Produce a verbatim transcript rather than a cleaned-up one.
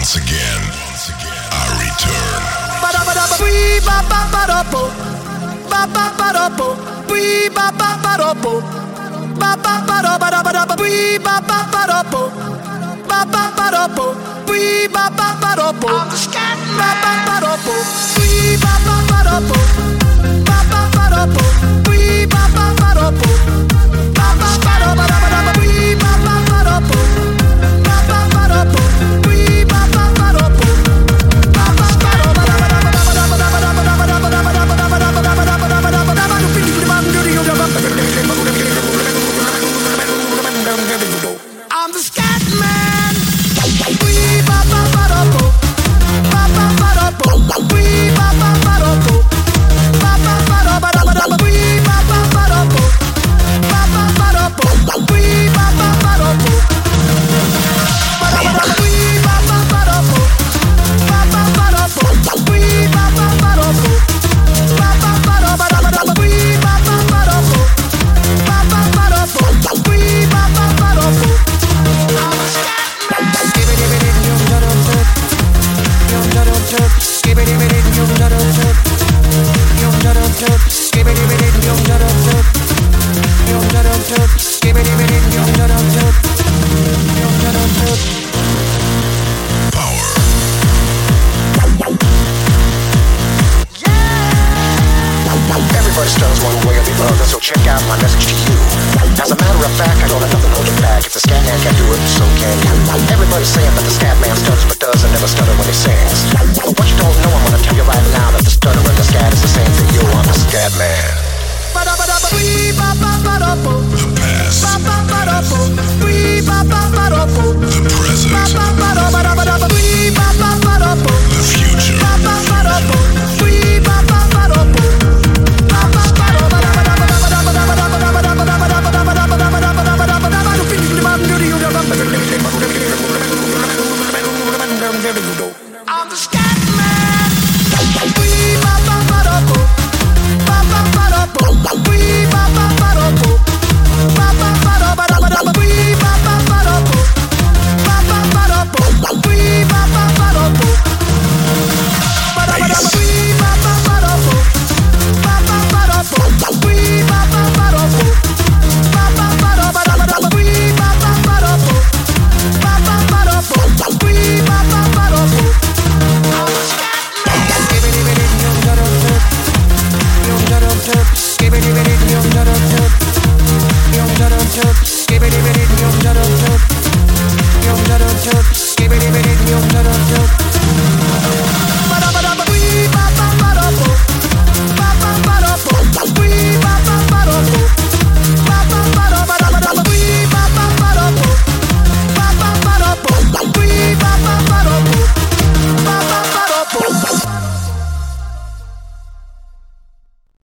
Once again, I return. I'm the scat I'm the scat man. Wee ba ba ba da bo, ba ba ba da bo. Wee ba ba ba da bo, ba ba ba da ba da ba da ba. Wee ba ba ba da bo, ba ba ba da bo. Wee ba ba ba da bo, ba ba ba da. Wee ba ba ba da bo, ba ba ba da bo. Wee ba ba ba da bo, ba ba ba da ba da ba da. Wee ba ba ba da bo, ba ba ba da bo. Wee ba ba ba da bo. Everybody stutters one way or the other, so check out my message to you. As a matter of fact, I don't let nothing hold you back. If the scat man can do it, so can you. Everybody's saying that the scat man